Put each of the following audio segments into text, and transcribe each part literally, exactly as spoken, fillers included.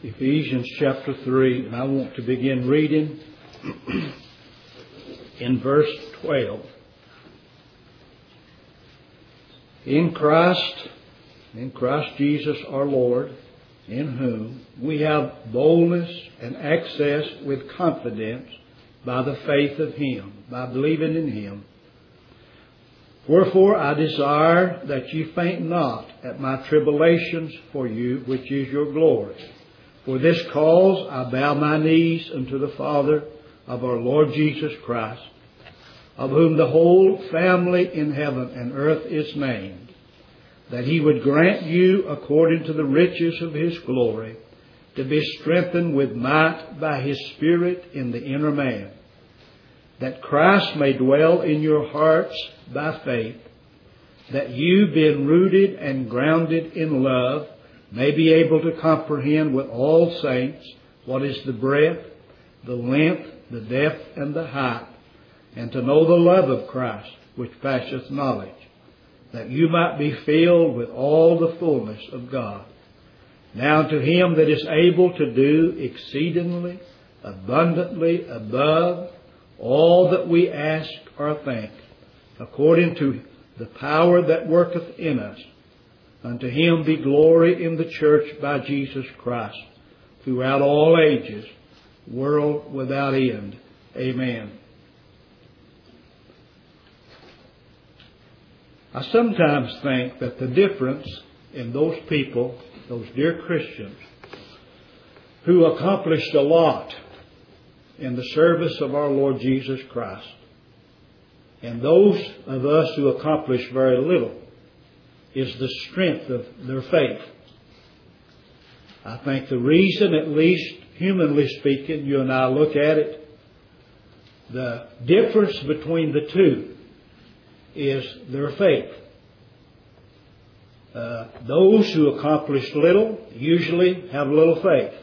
Ephesians chapter three, and I want to begin reading in verse twelve. In Christ, in Christ Jesus our Lord, in whom we have boldness and access with confidence by the faith of Him, by believing in Him. Wherefore I desire that ye faint not at my tribulations for you, which is your glory. For this cause I bow my knees unto the Father of our Lord Jesus Christ, of whom the whole family in heaven and earth is named, that He would grant you, according to the riches of His glory, to be strengthened with might by His Spirit in the inner man, that Christ may dwell in your hearts by faith, that you, being rooted and grounded in love, may be able to comprehend with all saints what is the breadth, the length, the depth, and the height, and to know the love of Christ, which passeth knowledge, that you might be filled with all the fullness of God. Now to Him that is able to do exceedingly, abundantly above all that we ask or think, according to the power that worketh in us, unto Him be glory in the church by Jesus Christ, throughout all ages, world without end. Amen. I sometimes think that the difference in those people, those dear Christians, who accomplished a lot in the service of our Lord Jesus Christ, and those of us who accomplished very little, is the strength of their faith. I think the reason, at least humanly speaking, you and I look at it, the difference between the two is their faith. Uh, those who accomplish little usually have little faith.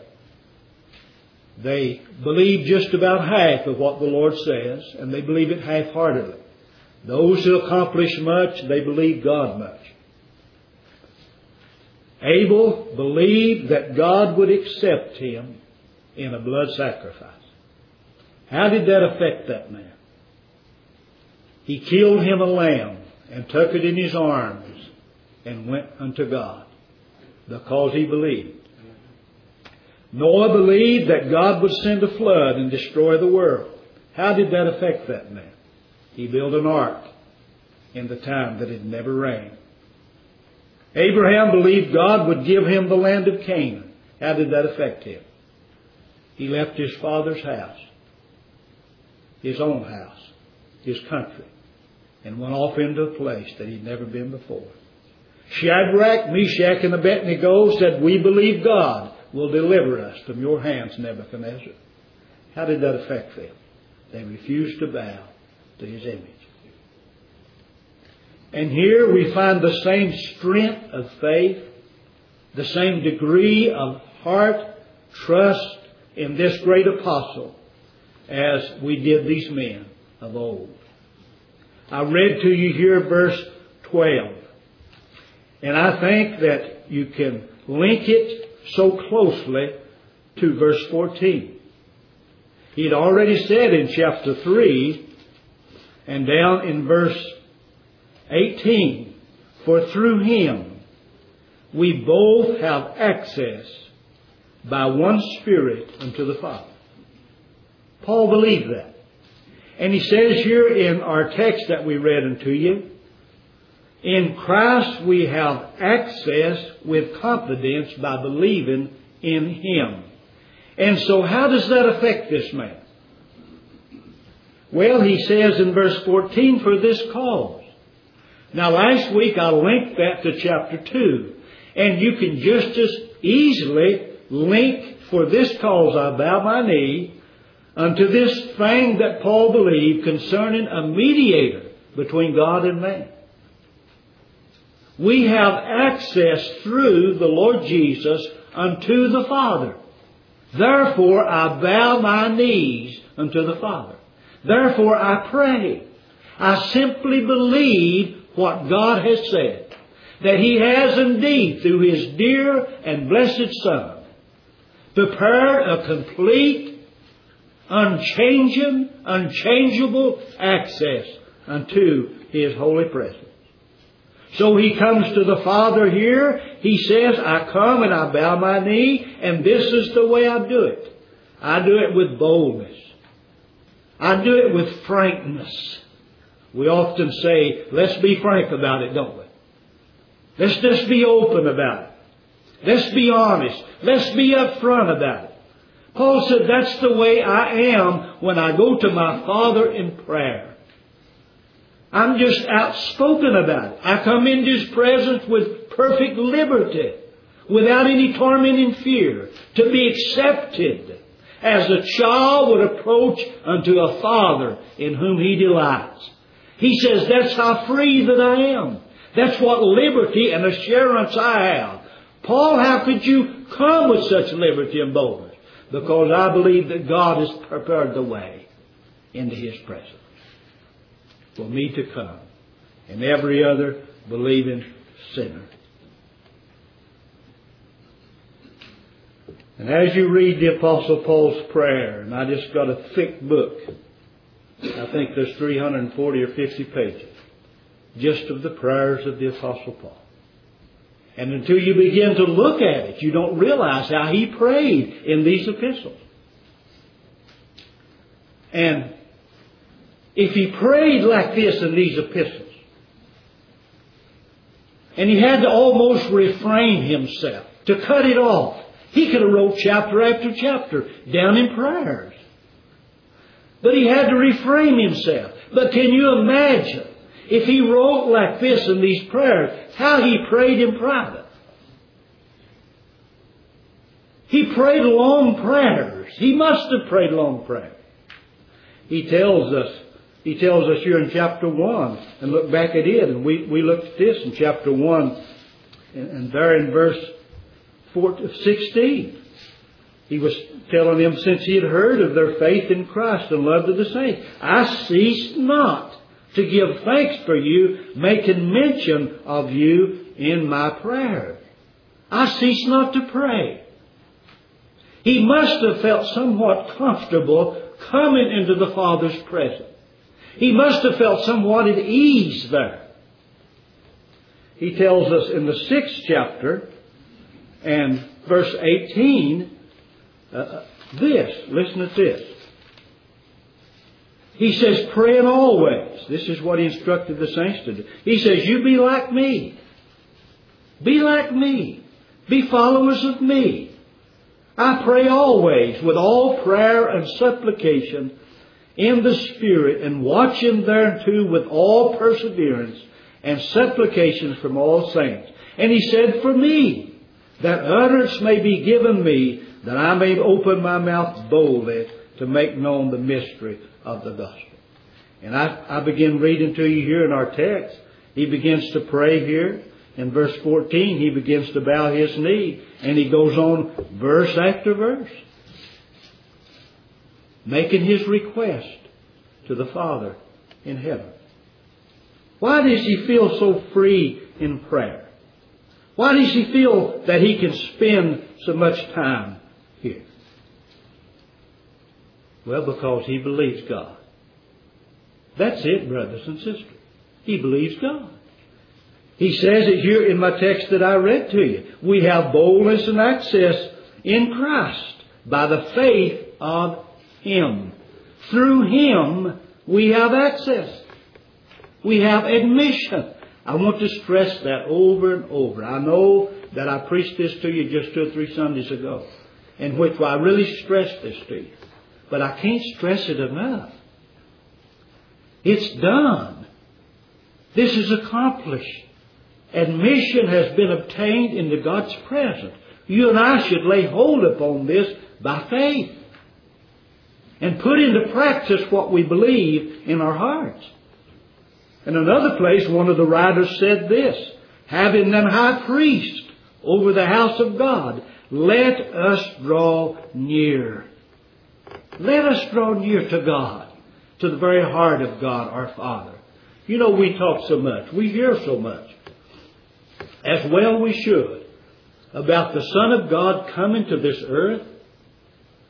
They believe just about half of what the Lord says, and they believe it half-heartedly. Those who accomplish much, they believe God much. Abel believed that God would accept him in a blood sacrifice. How did that affect that man? He killed him a lamb and took it in his arms and went unto God because he believed. Noah believed that God would send a flood and destroy the world. How did that affect that man? He built an ark in the time that it never rained. Abraham believed God would give him the land of Canaan. How did that affect him? He left his father's house, his own house, his country, and went off into a place that he'd never been before. Shadrach, Meshach, and Abednego said, "We believe God will deliver us from your hands, Nebuchadnezzar." How did that affect them? They refused to bow to his image. And here we find the same strength of faith, the same degree of heart, trust in this great apostle as we did these men of old. I read to you here verse twelve. And I think that you can link it so closely to verse fourteen. He had already said in chapter three and down in verse eighteen, "For through Him we both have access by one Spirit unto the Father." Paul believed that. And he says here in our text that we read unto you, in Christ we have access with confidence by believing in Him. And so how does that affect this man? Well, he says in verse fourteen, "For this cause." Now last week I linked that to chapter two. And you can just as easily link, "For this cause I bow my knee," unto this thing that Paul believed concerning a mediator between God and man. We have access through the Lord Jesus unto the Father. Therefore I bow my knees unto the Father. Therefore I pray. I simply believe what God has said, that He has indeed, through His dear and blessed Son, prepared a complete, unchanging, unchangeable access unto His holy presence. So He comes to the Father here. He says, I come and I bow my knee, and this is the way I do it. I do it with boldness. I do it with frankness. We often say, let's be frank about it, don't we? Let's just be open about it. Let's be honest. Let's be upfront about it. Paul said, that's the way I am when I go to my Father in prayer. I'm just outspoken about it. I come into His presence with perfect liberty, without any tormenting fear, to be accepted as a child would approach unto a father in whom he delights. He says, that's how free that I am. That's what liberty and assurance I have. Paul, how could you come with such liberty and boldness? Because I believe that God has prepared the way into His presence for me to come and every other believing sinner. And as you read the Apostle Paul's prayer, and I just got a thick book, I think there's three hundred forty or fifty pages, just of the prayers of the Apostle Paul. And until you begin to look at it, you don't realize how he prayed in these epistles. And if he prayed like this in these epistles, and he had to almost refrain himself, to cut it off, he could have wrote chapter after chapter down in prayers. But he had to refrain himself. But can you imagine if he wrote like this in these prayers, how he prayed in private? He prayed long prayers. He must have prayed long prayers. He tells us, he tells us here in chapter one, and look back at it, and we, we looked at this in chapter one, and, and there in verse sixteen. He was telling them, since he had heard of their faith in Christ and love of the saints, I ceased not to give thanks for you, making mention of you in my prayer. I ceased not to pray. He must have felt somewhat comfortable coming into the Father's presence. He must have felt somewhat at ease there. He tells us in the sixth chapter and verse eighteen, uh, this, listen to this. He says, praying always. This is what he instructed the saints to do. He says, you be like me. Be like me. Be followers of me. I pray always with all prayer and supplication in the Spirit, and watching thereunto with all perseverance and supplications from all saints. And he said, for me, that utterance may be given me, that I may open my mouth boldly to make known the mystery of the gospel. And I, I begin reading to you here in our text. He begins to pray here. In verse fourteen, he begins to bow his knee. And he goes on verse after verse, making his request to the Father in heaven. Why does he feel so free in prayer? Why does he feel that he can spend so much time here? Well, because he believes God. That's it, brothers and sisters. He believes God. He says it here in my text that I read to you. We have boldness and access in Christ by the faith of Him. Through Him we have access. We have admission. I want to stress that over and over. I know that I preached this to you just two or three Sundays ago, in which I really stressed this to you. But I can't stress it enough. It's done. This is accomplished. Admission has been obtained into God's presence. You and I should lay hold upon this by faith and put into practice what we believe in our hearts. In another place, one of the writers said this, having an high priest over the house of God, let us draw near. Let us draw near to God, to the very heart of God, our Father. You know, we talk so much, we hear so much, as well we should, about the Son of God coming to this earth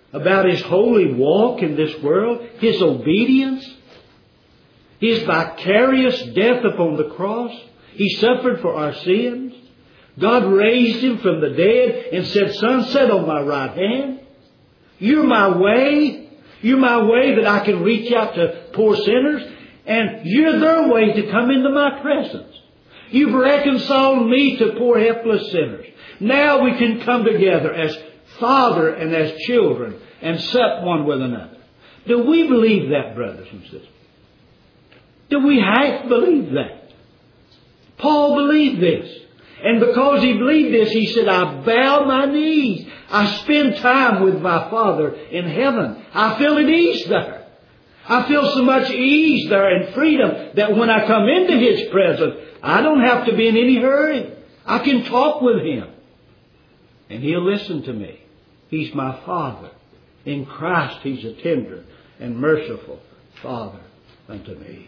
about His holy walk in this world, His obedience, His vicarious death upon the cross. He suffered for our sins. God raised Him from the dead and said, Son, sit on my right hand. You're my way. You're my way that I can reach out to poor sinners. And you're their way to come into my presence. You've reconciled me to poor helpless sinners. Now we can come together as father and as children and sup one with another. Do we believe that, brothers and sisters? Do we half believe that? Paul believed this. And because he believed this, he said, I bow my knees. I spend time with my Father in heaven. I feel at ease there. I feel so much ease there and freedom that when I come into His presence, I don't have to be in any hurry. I can talk with Him. And He'll listen to me. He's my Father. In Christ, He's a tender and merciful Father unto me.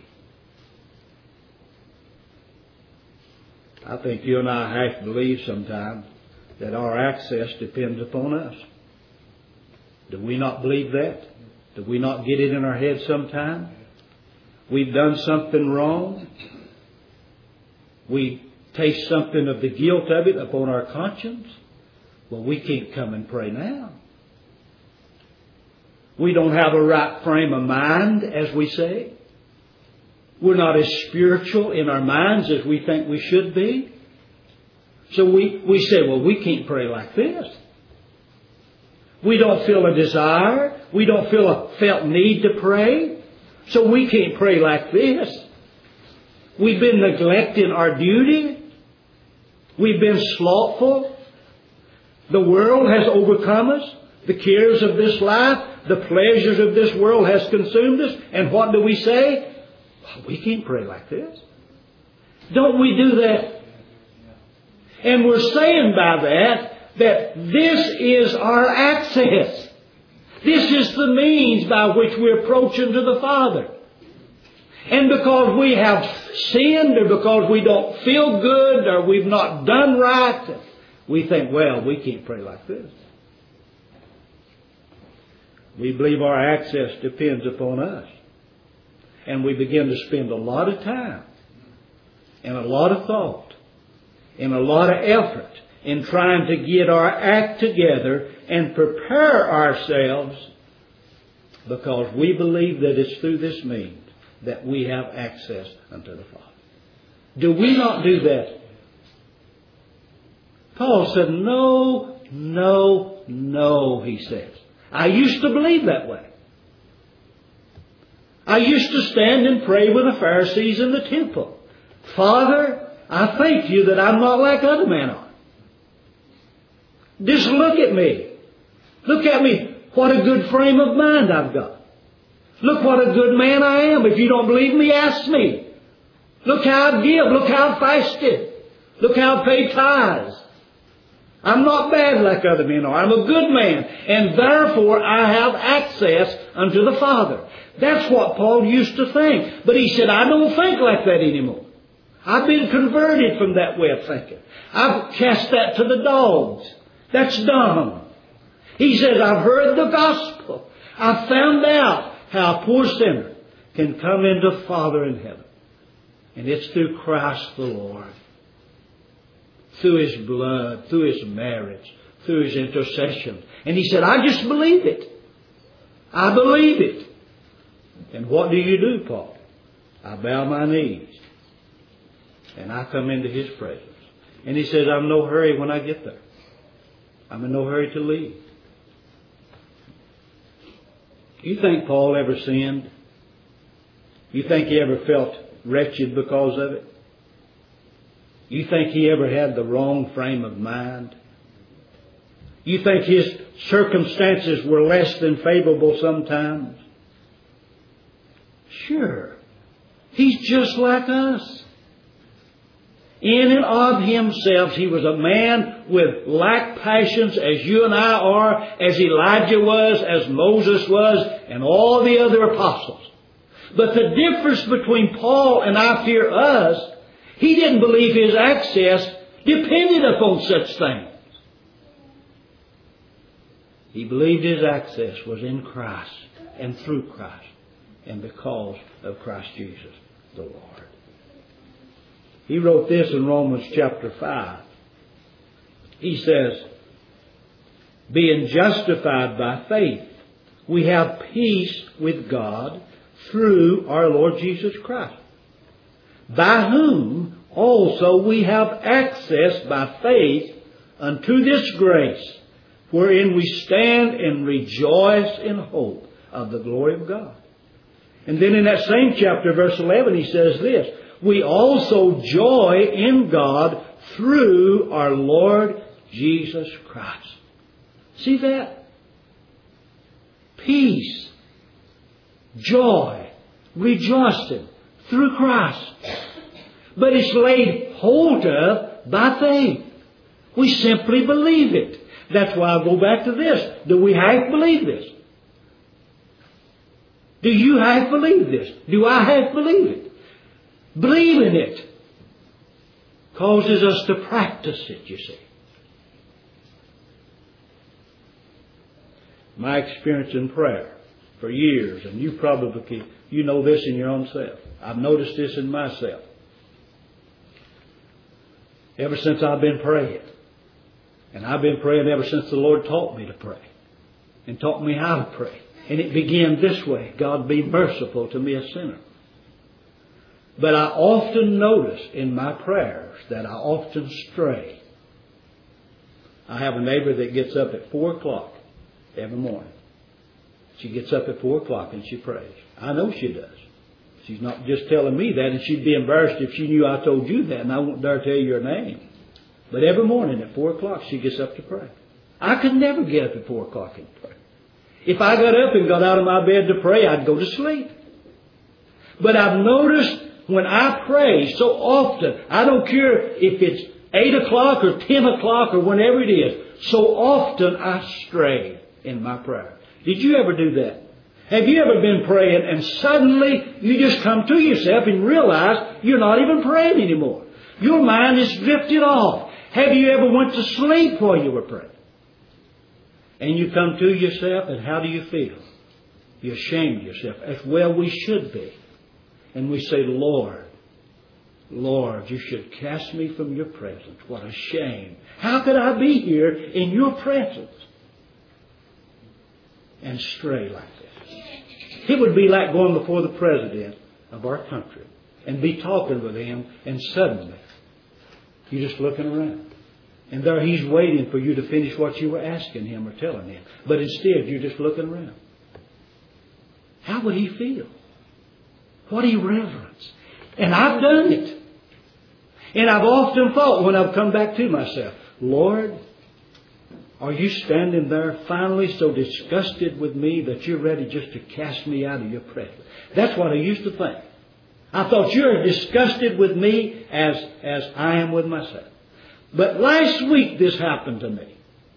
I think you and I have to believe sometimes that our access depends upon us. Do we not believe that? Do we not get it in our head sometime? We've done something wrong. We taste something of the guilt of it upon our conscience. Well, we can't come and pray now. We don't have a right frame of mind, as we say. We're not as spiritual in our minds as we think we should be. So we, we say, well, we can't pray like this. We don't feel a desire. We don't feel a felt need to pray. So we can't pray like this. We've been neglecting our duty. We've been slothful. The world has overcome us. The cares of this life, the pleasures of this world has consumed us. And what do we say? Well, we can't pray like this. Don't we do that? And we're saying by that, that this is our access. This is the means by which we approach unto the Father. And because we have sinned, or because we don't feel good, or we've not done right, we think, well, we can't pray like this. We believe our access depends upon us. And we begin to spend a lot of time and a lot of thought and a lot of effort in trying to get our act together and prepare ourselves, because we believe that it's through this means that we have access unto the Father. Do we not do that? Paul said, no, no, no, he says. I used to believe that way. I used to stand and pray with the Pharisees in the temple. Father, I thank you that I'm not like other men are. Just look at me. Look at me. What a good frame of mind I've got. Look what a good man I am. If you don't believe me, ask me. Look how I give. Look how I fasted. Look how I pay tithes. I'm not bad like other men are. I'm a good man. And therefore I have access unto the Father. That's what Paul used to think. But he said, I don't think like that anymore. I've been converted from that way of thinking. I've cast that to the dogs. That's dumb. He says, I've heard the gospel. I've found out how a poor sinner can come into Father in heaven. And it's through Christ the Lord. Through His blood, through His marriage, through His intercession. And he said, I just believe it. I believe it. And what do you do, Paul? I bow my knees. And I come into His presence. And he says, I'm in no hurry when I get there. I'm in no hurry to leave. You think Paul ever sinned? You think he ever felt wretched because of it? You think he ever had the wrong frame of mind? You think his circumstances were less than favorable sometimes? Sure. He's just like us. In and of himself, he was a man with like passions as you and I are, as Elijah was, as Moses was, and all the other apostles. But the difference between Paul and I fear us, he didn't believe his access depended upon such things. He believed his access was in Christ and through Christ and because of Christ Jesus the Lord. He wrote this in Romans chapter five. He says, being justified by faith, we have peace with God through our Lord Jesus Christ, by whom also we have access by faith unto this grace, wherein we stand and rejoice in hope of the glory of God. And then in that same chapter, verse eleven, he says this, we also joy in God through our Lord Jesus Christ. See that? Peace, joy, rejoicing through Christ. But it's laid hold of by faith. We simply believe it. That's why I go back to this. Do we half believe this? Do you half believe this? Do I half believe it? Believing it causes us to practice it, you see. My experience in prayer for years, and you probably, you know this in your own self. I've noticed this in myself. Ever since I've been praying. And I've been praying ever since the Lord taught me to pray. And taught me how to pray. And it began this way. God be merciful to me, a sinner. But I often notice in my prayers that I often stray. I have a neighbor that gets up at four o'clock every morning. She gets up at four o'clock and she prays. I know she does. She's not just telling me that, and she'd be embarrassed if she knew I told you that, and I won't dare tell you her name. But every morning at four o'clock she gets up to pray. I could never get up at four o'clock and pray. If I got up and got out of my bed to pray, I'd go to sleep. But I've noticed when I pray so often, I don't care if it's eight o'clock or ten o'clock or whenever it is, so often I stray in my prayer. Did you ever do that? Have you ever been praying and suddenly you just come to yourself and realize you're not even praying anymore? Your mind is drifted off. Have you ever went to sleep while you were praying? And you come to yourself, and how do you feel? You're ashamed of yourself, as well we should be. And we say, Lord, Lord, you should cast me from your presence. What a shame. How could I be here in your presence and stray like this? It would be like going before the president of our country and be talking with him, and suddenly you're just looking around. And there he's waiting for you to finish what you were asking him or telling him. But instead you're just looking around. How would he feel? What irreverence. And I've done it. And I've often thought when I've come back to myself, Lord, are you standing there finally so disgusted with me that you're ready just to cast me out of your presence? That's what I used to think. I thought you're disgusted with me as, as I am with myself. But last week this happened to me.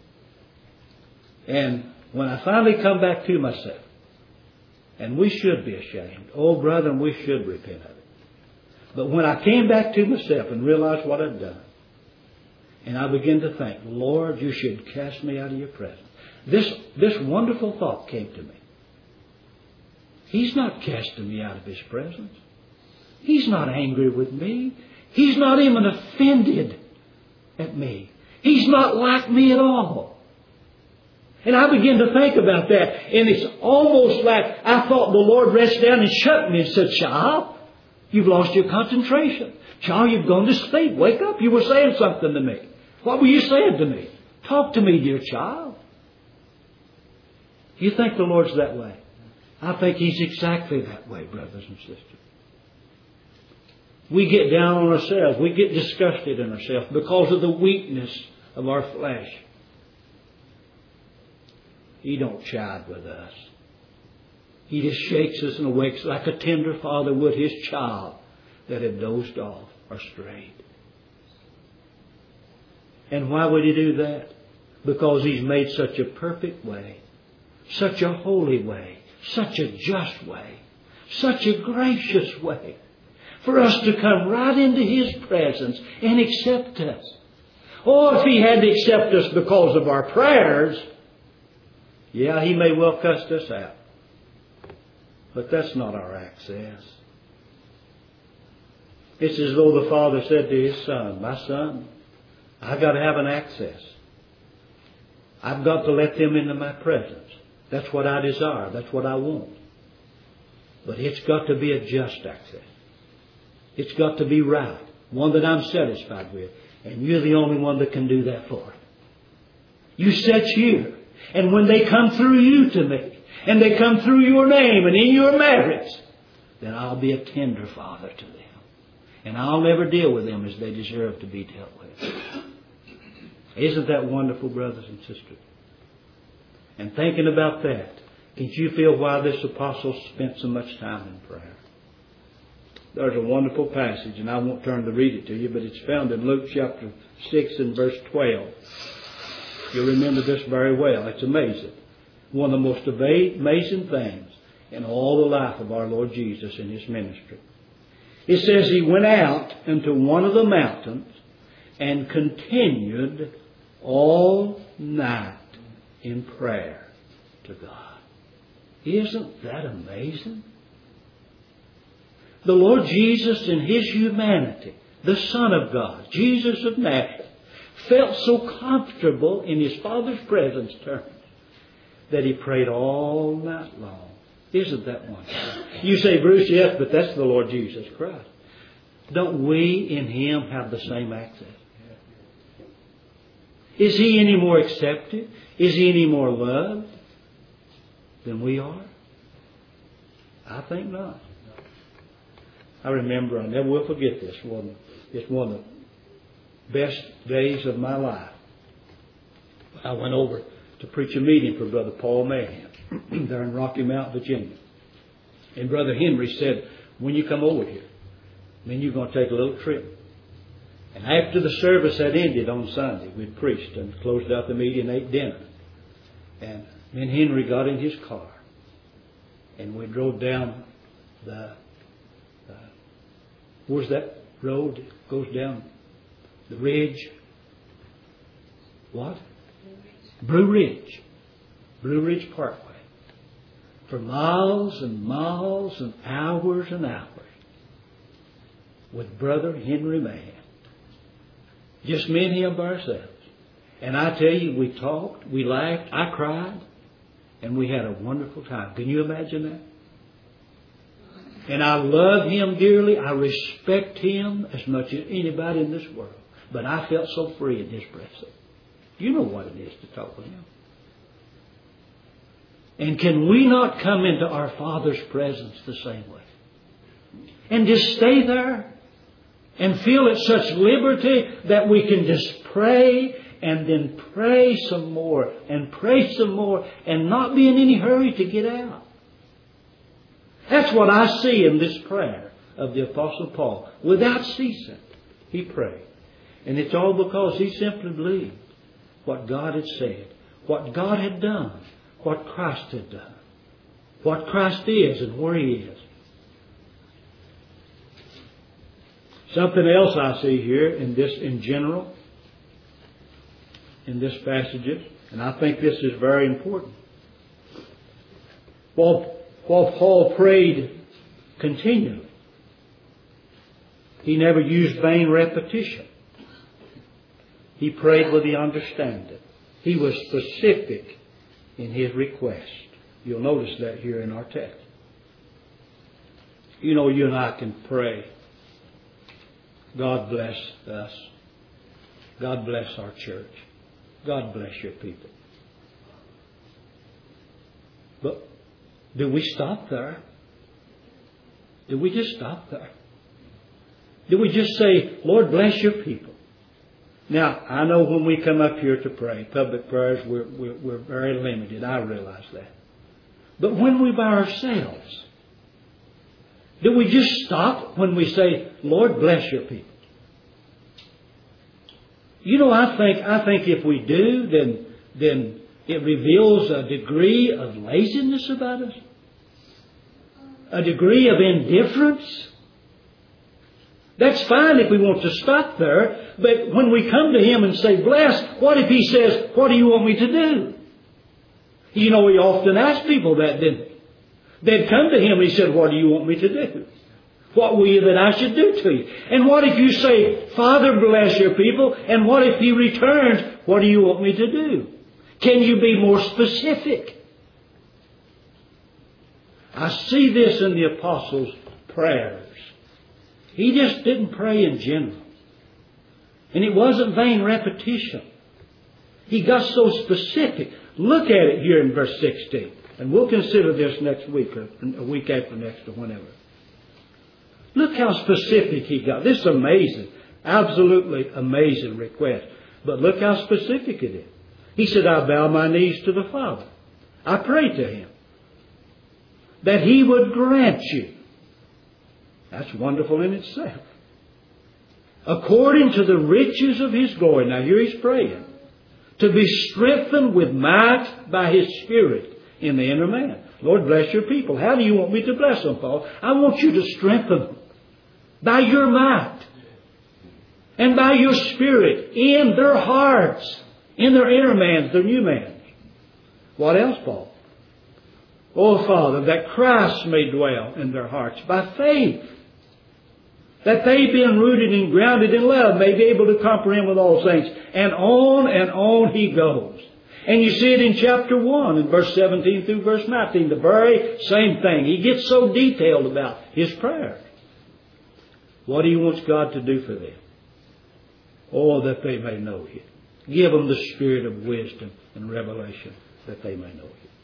And when I finally come back to myself, and we should be ashamed. Oh, brethren, we should repent of it. But when I came back to myself and realized what I'd done, and I began to think, Lord, you should cast me out of your presence. This, this wonderful thought came to me. He's not casting me out of his presence. He's not angry with me. He's not even offended at me. He's not like me at all. And I began to think about that. And it's almost like I thought the Lord reached down and shut me and said, child, you've lost your concentration. Child, you've gone to sleep. Wake up. You were saying something to me. What were you saying to me? Talk to me, dear child. You think the Lord's that way? I think He's exactly that way, brothers and sisters. We get down on ourselves. We get disgusted in ourselves because of the weakness of our flesh. He don't chide with us. He just shakes us and awakes like a tender father would his child that had dozed off or strayed. And why would He do that? Because He's made such a perfect way, such a holy way, such a just way, such a gracious way for us to come right into His presence and accept us. Oh, if He had to accept us because of our prayers, Yeah, He may well cuss us out. But that's not our access. It's as though the Father said to His Son, my Son, I've got to have an access. I've got to let them into my presence. That's what I desire. That's what I want. But it's got to be a just access. It's got to be right. One that I'm satisfied with. And you're the only one that can do that for it. You sit here. And when they come through you to me, and they come through your name and in your merits, then I'll be a tender Father to them. And I'll never deal with them as they deserve to be dealt with. Isn't that wonderful, brothers and sisters? And thinking about that, can't you feel why this apostle spent so much time in prayer? There's a wonderful passage, and I won't turn to read it to you, but it's found in Luke chapter six and verse twelve. You'll remember this very well. It's amazing. One of the most amazing things in all the life of our Lord Jesus in His ministry. It says He went out into one of the mountains and continued all night in prayer to God. Isn't that amazing? The Lord Jesus in His humanity, the Son of God, Jesus of Nazareth, felt so comfortable in His Father's presence terms that He prayed all night long. Isn't that wonderful? You say, Bruce, yes, but that's the Lord Jesus Christ. Don't we in Him have the same access? Is He any more accepted? Is He any more loved than we are? I think not. I remember, I never will forget this one. It's one of the best days of my life. I went over to preach a meeting for Brother Paul Mayhem there in Rocky Mount, Virginia. And Brother Henry said, when you come over here, then you're going to take a little trip. And after the service had ended on Sunday, we'd preached and closed out the meeting and ate dinner. And me and Henry got in his car. And we drove down the, uh, where's that road that goes down the ridge? What? Blue Ridge. Blue Ridge Parkway. For miles and miles and hours and hours. With Brother Henry Mayhem. Just me and him by ourselves. And I tell you, we talked, we laughed, I cried, and we had a wonderful time. Can you imagine that? And I love him dearly. I respect him as much as anybody in this world. But I felt so free in his presence. You know what it is to talk with him. And can we not come into our Father's presence the same way? And just stay there? And feel at such liberty that we can just pray and then pray some more and pray some more and not be in any hurry to get out. That's what I see in this prayer of the Apostle Paul. Without ceasing, he prayed. And it's all because he simply believed what God had said, what God had done, what Christ had done, what Christ is and where He is. Something else I see here in this, in general, in this passage, and I think this is very important. While, while Paul prayed continually, he never used vain repetition. He prayed with the understanding. He was specific in his request. You'll notice that here in our text. You know, you and I can pray, God bless us. God bless our church. God bless your people. But do we stop there? Do we just stop there? Do we just say, Lord, bless your people? Now, I know when we come up here to pray, public prayers, we're, we're, we're very limited. I realize that. But when we're by ourselves, do we just stop when we say, Lord, bless your people? You know, I think I think if we do, then then it reveals a degree of laziness about us, a degree of indifference. That's fine if we want to stop there, but when we come to Him and say, bless, what if He says, what do you want me to do? You know, he often asked people that, didn't he? They'd come to him and he said, what do you want me to do? What will you that I should do to you? And what if you say, Father, bless your people? And what if he returns? What do you want me to do? Can you be more specific? I see this in the apostles' prayers. He just didn't pray in general. And it wasn't vain repetition. He got so specific. Look at it here in verse sixteen. And we'll consider this next week or a week after next or whenever. Look how specific he got. This is amazing. Absolutely amazing request. But look how specific it is. He said, I bow my knees to the Father. I pray to Him that He would grant you. That's wonderful in itself. According to the riches of His glory. Now here He's praying. To be strengthened with might by His Spirit in the inner man. Lord, bless your people. How do you want me to bless them, Paul? I want you to strengthen them by your might and by your Spirit in their hearts, in their inner man, their new man. What else, Paul? Oh, Father, that Christ may dwell in their hearts by faith. That they, being rooted and grounded in love, may be able to comprehend with all saints. And on and on he goes. And you see it in chapter one, in verse seventeen through verse nineteen. The very same thing. He gets so detailed about his prayer. What do he wants God to do for them? Oh, that they may know Him. Give them the spirit of wisdom and revelation that they may know Him.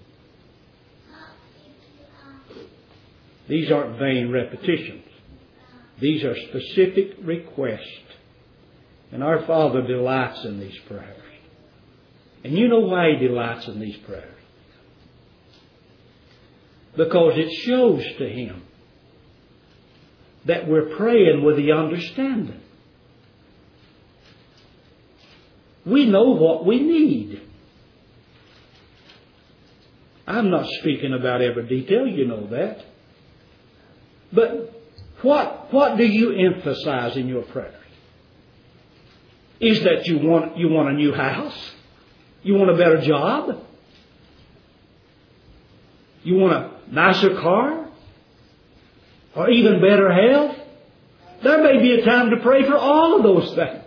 These aren't vain repetitions. These are specific requests. And our Father delights in these prayers. And you know why He delights in these prayers? Because it shows to Him that we're praying with the understanding. We know what we need. I'm not speaking about every detail, you know that. But what, what do you emphasize in your prayers? Is that you want, you want a new house? You want a better job? You want a nicer car? Or even better health? There may be a time to pray for all of those things.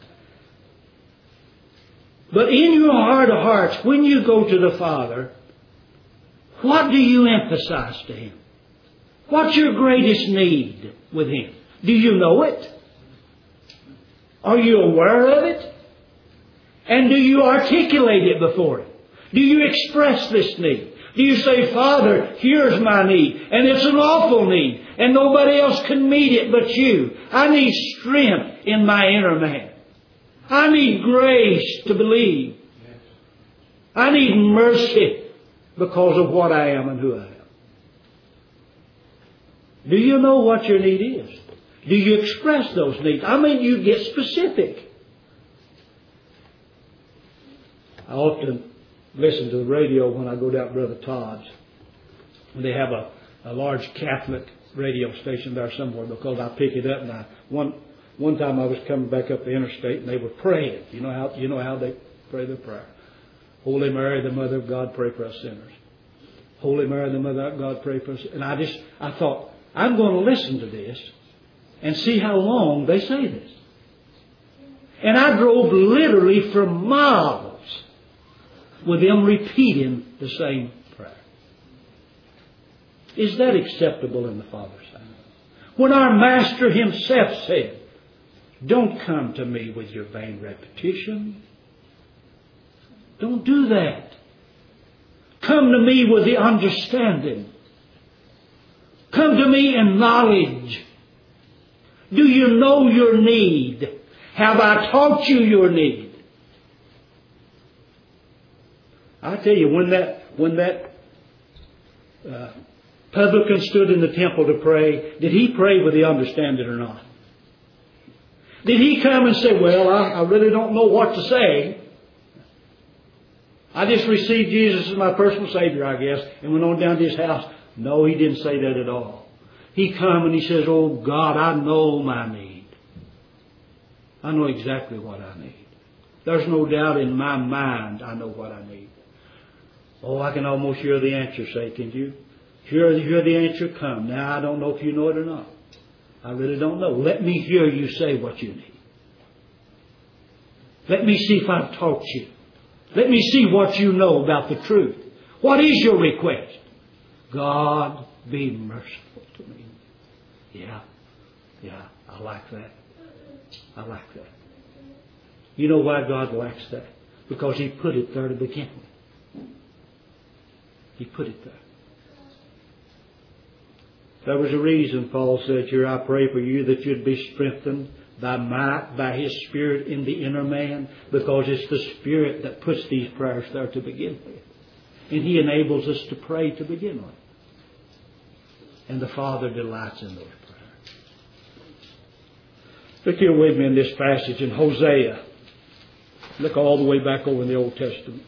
But in your heart of hearts, when you go to the Father, what do you emphasize to Him? What's your greatest need with Him? Do you know it? Are you aware of it? And do you articulate it before Him? Do you express this need? Do you say, Father, here's my need, and it's an awful need, and nobody else can meet it but you. I need strength in my inner man. I need grace to believe. I need mercy because of what I am and who I am. Do you know what your need is? Do you express those needs? I mean, you get specific. I often listen to the radio when I go down to Brother Todd's. They have a, a large Catholic radio station there somewhere because I pick it up. And I, one one time I was coming back up the interstate and they were praying. You know how you know how they pray their prayer. Holy Mary, the Mother of God, pray for us sinners. Holy Mary, the Mother of God, pray for us. And I just I thought, I'm going to listen to this and see how long they say this. And I drove literally for miles with them repeating the same prayer. Is that acceptable in the Father's sight? When our Master Himself said, don't come to me with your vain repetition. Don't do that. Come to me with the understanding. Come to me in knowledge. Do you know your need? Have I taught you your need? I tell you, when that when that uh, publican stood in the temple to pray, did he pray with the understanding or not? Did he come and say, well, I, I really don't know what to say. I just received Jesus as my personal Savior, I guess, and went on down to his house. No, he didn't say that at all. He come and he says, oh God, I know my need. I know exactly what I need. There's no doubt in my mind I know what I need. Oh, I can almost hear the answer say, can you? Hear, hear the answer come. Now, I don't know if you know it or not. I really don't know. Let me hear you say what you need. Let me see if I've taught you. Let me see what you know about the truth. What is your request? God, be merciful to me. Yeah, yeah, I like that. I like that. You know why God likes that? Because He put it there to begin with. He put it there. There was a reason Paul said here, I pray for you that you'd be strengthened by might, by His Spirit in the inner man, because it's the Spirit that puts these prayers there to begin with. And He enables us to pray to begin with. And the Father delights in those prayers. Look here with me in this passage in Hosea. Look all the way back over in the Old Testament.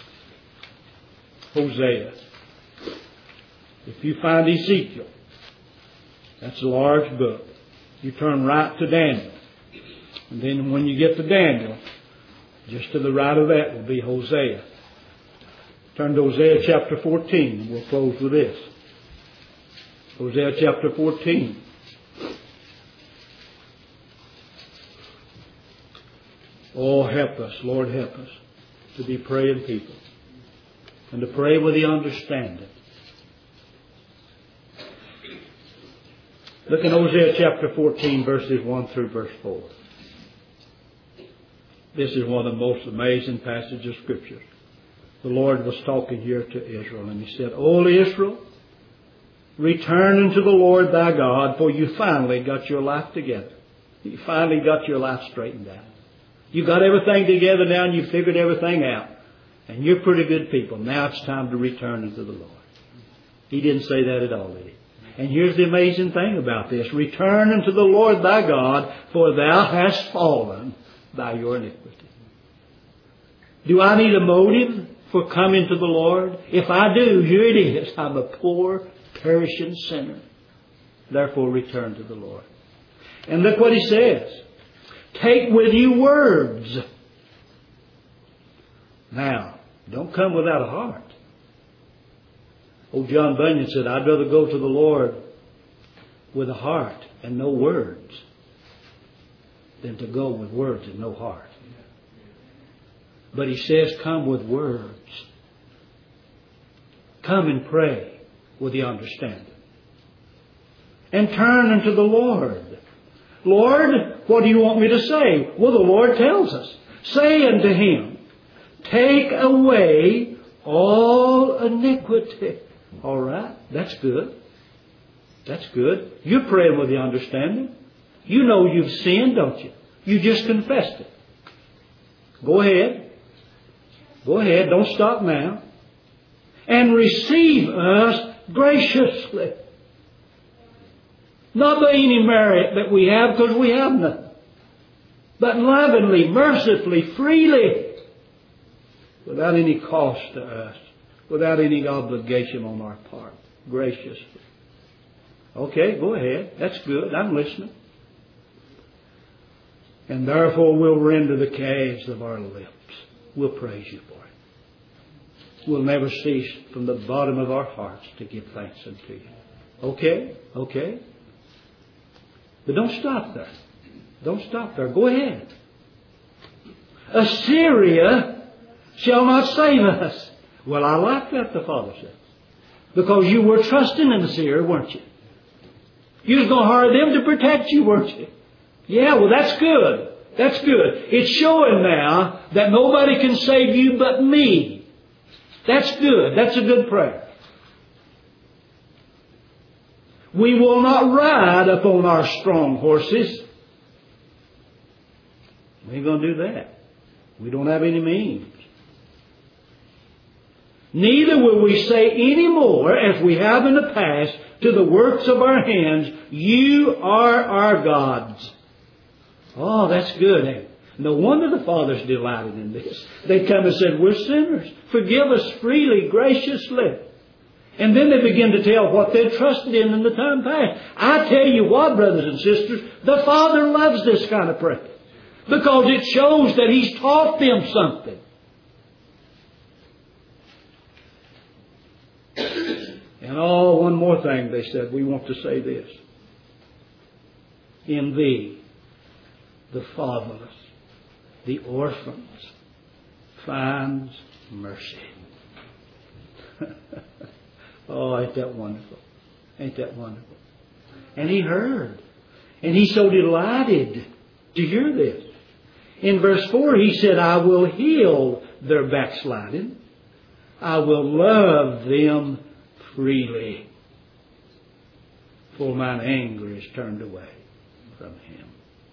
Hosea. If you find Ezekiel, that's a large book. You turn right to Daniel. And then when you get to Daniel, just to the right of that will be Hosea. Turn to Hosea chapter fourteen, and we'll close with this. Hosea chapter fourteen. Oh, help us, Lord, help us to be praying people and to pray with the understanding. Look in Hosea chapter fourteen, verses one through verse four. This is one of the most amazing passages of Scripture. The Lord was talking here to Israel, and He said, O Israel, return unto the Lord thy God, for you finally got your life together. You finally got your life straightened out. You got everything together now, and you figured everything out. And you're pretty good people. Now it's time to return unto the Lord. He didn't say that at all, did He? And here's the amazing thing about this. Return unto the Lord thy God, for thou hast fallen by your iniquity. Do I need a motive for coming to the Lord? If I do, here it is. I'm a poor, perishing sinner. Therefore, return to the Lord. And look what He says. Take with you words. Now, don't come without a heart. Old John Bunyan said, I'd rather go to the Lord with a heart and no words than to go with words and no heart. But he says, come with words. Come and pray with the understanding. And turn unto the Lord. Lord, what do you want me to say? Well, the Lord tells us. Say unto Him, take away all iniquity. All right, that's good. That's good. You're praying with the understanding. You know you've sinned, don't you? You just confessed it. Go ahead. Go ahead. Don't stop now. And receive us graciously. Not by any merit that we have, because we have none. But lovingly, mercifully, freely. Without any cost to us. Without any obligation on our part. Graciously. Okay, go ahead. That's good. I'm listening. And therefore we'll render the calves of our lips. We'll praise You for it. We'll never cease from the bottom of our hearts to give thanks unto You. Okay? Okay? But don't stop there. Don't stop there. Go ahead. Assyria shall not save us. Well, I like that, the Father said. Because you were trusting in Assyria, weren't you? You was going to hire them to protect you, weren't you? Yeah, well, that's good. That's good. It's showing now that nobody can save you but me. That's good. That's a good prayer. We will not ride upon our strong horses. We ain't going to do that. We don't have any means. Neither will we say any more, as we have in the past, to the works of our hands, You are our gods. Oh, that's good. Eh? No wonder the Father's delighted in this. They come and said, we're sinners. Forgive us freely, graciously. And then they begin to tell what they trusted in in the time past. I tell you what, brothers and sisters, the Father loves this kind of prayer. Because it shows that He's taught them something. And oh, one more thing they said. We want to say this. In Thee, the fatherless, the orphans, finds mercy. Oh, ain't that wonderful? Ain't that wonderful? And He heard. And He's so delighted to hear this. In verse four, He said, I will heal their backsliding. I will love them freely. For mine anger is turned away from Him.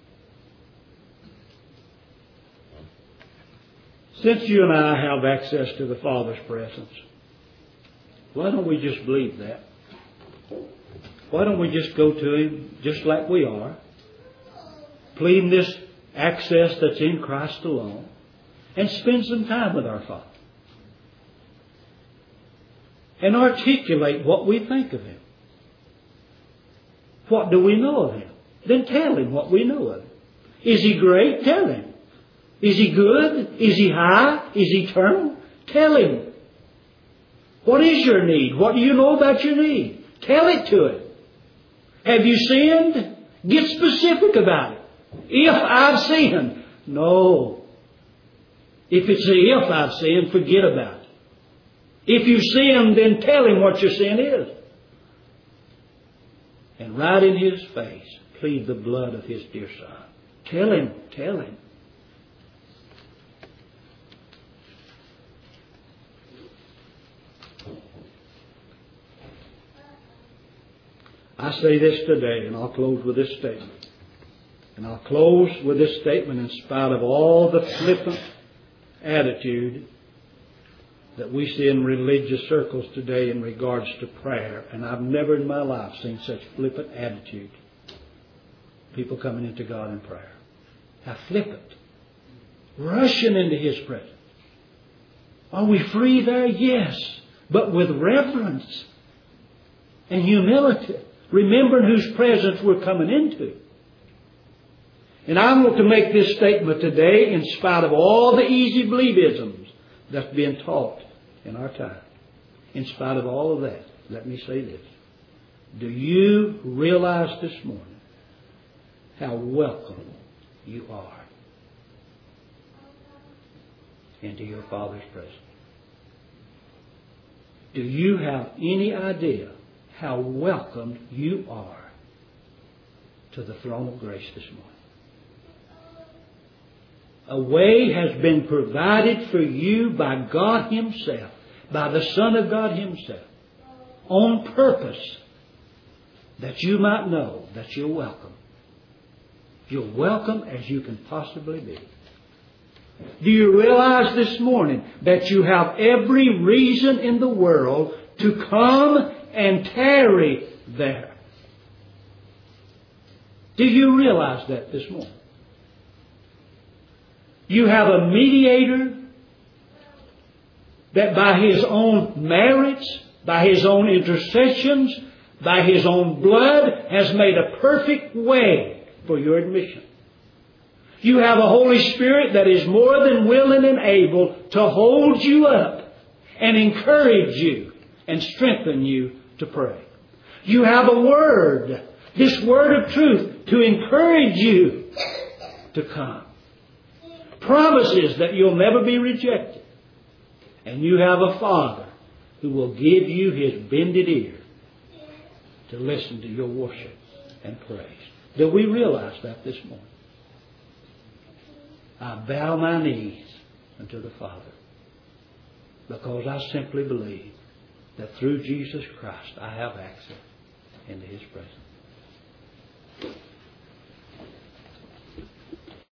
Since you and I have access to the Father's presence, why don't we just believe that? Why don't we just go to Him just like we are, pleading this access that's in Christ alone, and spend some time with our Father and articulate what we think of Him. What do we know of Him? Then tell Him what we know of Him. Is He great? Tell Him. Is He good? Is He high? Is He eternal? Tell Him. What is your need? What do you know about your need? Tell it to Him. Have you sinned? Get specific about it. If I've sinned. No. If it's a if I've sinned, forget about it. If you've sinned, then tell Him what your sin is. And right in His face, plead the blood of His dear Son. Tell Him. Tell Him. I say this today, and I'll close with this statement. And I'll close with this statement in spite of all the flippant attitude that we see in religious circles today in regards to prayer. And I've never in my life seen such flippant attitude. People coming into God in prayer. How flippant. Rushing into His presence. Are we free there? Yes. But with reverence and humility. Remembering whose presence we're coming into. And I want to make this statement today in spite of all the easy believisms that's being taught in our time. In spite of all of that, let me say this. Do you realize this morning how welcome you are into your Father's presence? Do you have any idea how welcome you are to the throne of grace this morning? A way has been provided for you by God Himself, by the Son of God Himself, on purpose, that you might know that you're welcome. You're welcome as you can possibly be. Do you realize this morning that you have every reason in the world to come and tarry there? Do you realize that this morning? You have a mediator that by His own merits, by His own intercessions, by His own blood has made a perfect way for your admission. You have a Holy Spirit that is more than willing and able to hold you up and encourage you and strengthen you to pray. You have a Word, this Word of truth, to encourage you to come. Promises that you'll never be rejected. And you have a Father who will give you His bended ear to listen to your worship and praise. Do we realize that this morning? I bow my knees unto the Father because I simply believe that through Jesus Christ I have access into His presence.